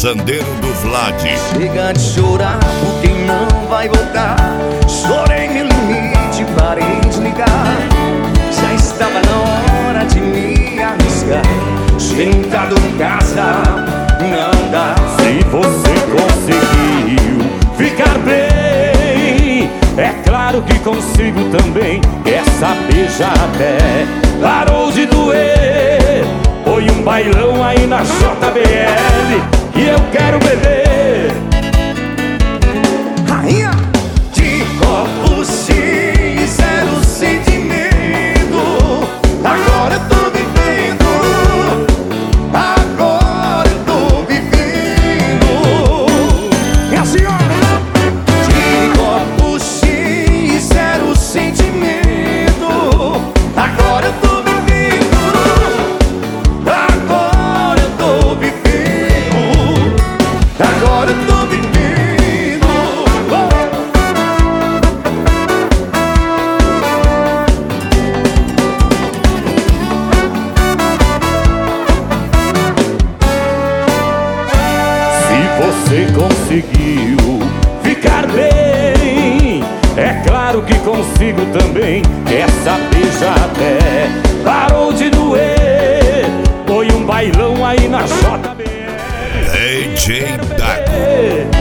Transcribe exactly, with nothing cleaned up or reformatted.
Fazendeiro do Vlad. Chega de chorar por quem não vai voltar. Chorei meu limite, parei de ligar. Já estava na hora de me arriscar. Sentado em casa, não dá. Se você conseguiu ficar bem, é claro que consigo também. Quer saber, já até parou de doer. Foi um bailão aí na J B L e eu quero beber. Rainha de copos cheios, zero sentimento. Agora eu tô vivendo. Agora eu tô vivendo. É assim, ó. De copos cheios, zero sentimento. Agora eu tô vivendo. Agora eu tô vivendo. Agora eu tô vivendo. Se você conseguiu ficar bem, é claro que consigo também. Quer saber, já até parou de doer. Foi um bailão aí na J B L. D J Dago.